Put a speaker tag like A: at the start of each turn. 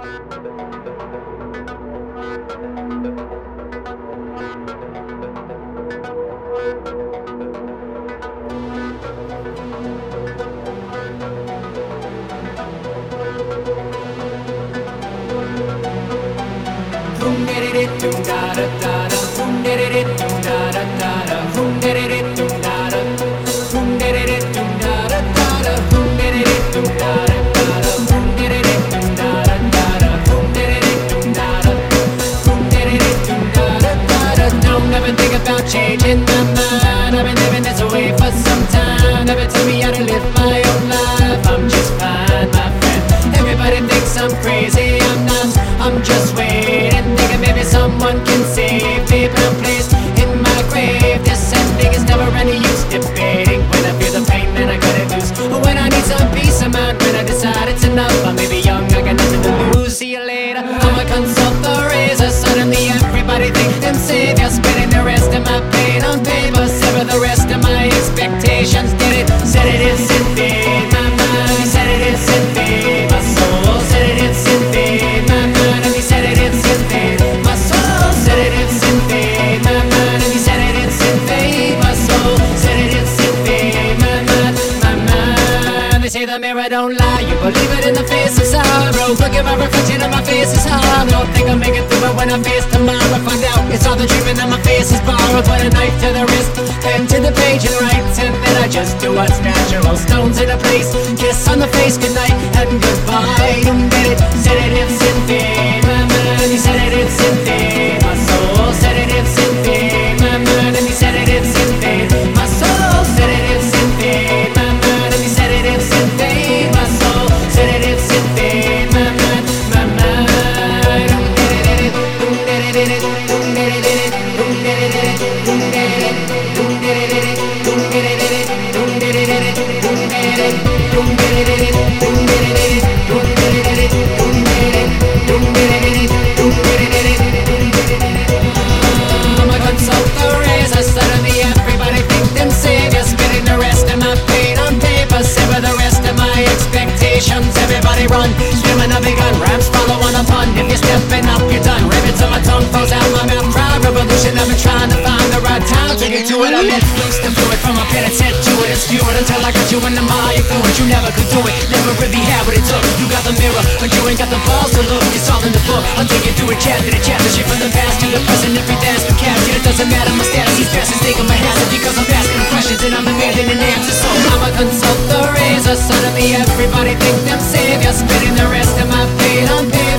A: Never think about changing my mind. I've been living this way for some time. Never tell me how to live my own life. I'm just fine, my friend. Everybody thinks I'm crazy, I'm not. I'm just waiting, thinking maybe someone can save me. But I'm placed in my grave. This ending is never any use debating. When I feel the pain, then I cut it loose. When I need some peace of mind, when I decide it's enough. I may be young, I got nothing to lose. See you later. I'ma consult the razor. Suddenly everybody think them savior. Spitting the rest of my pain on paper. Sever the rest of my expectations. Did it, said it is in vain. My mind said it is in vain. My soul said it is in vain. My mind and he said it is in vain. My soul said it is in vain. My mind and he said it is in vain. My soul said it is in vain. My mind, my mind. They say the mirror don't lie. You believe it in the face of sorrow. Look at my reflection and my face is hollow. Think I'll make it through it when I face tomorrow. Find out it's all the dreaming and my face is borrowed. Put a knife to the wrist, pen to the page and write. And then I just do what's natural. Stones in a place, kiss on the face, goodnight and goodbye. Did it, said it is in vain. My mind, he said it is in vain. My soul said it is in vain. My mind, and he said it is in vain. My soul said it is in vain. My mind, and he said it is in vain. My soul said it is in vain. My mind, my mind. I'ma consult the razor. Suddenly everybody think them saviors. Spitting the rest of my pain on paper. Sever the rest of my expectations. Everybody run, screaming a big gun. Rams follow on a pun. If you're stepping up, you're done. Ribbons on my tongue falls out my mouth. Proud revolution. I've been trying to find the right time to get to it. I'm let loose the fluid from my pen and set to it. It's fluid until I got you in the mind. You fluid, you never could do it. Never really had what it took. You got the mirror, but you ain't got the balls to look. It's all in the book. I'll take you through it chapter to chapter. Shit from the past to the present. Every dance we captured. It doesn't matter my status. These bastards think I'm a hazard because I'm asking questions and I'm demanding an answer. So I'ma consult the razor. Suddenly everybody think them saviors. Spitting the rest of my pain on pain.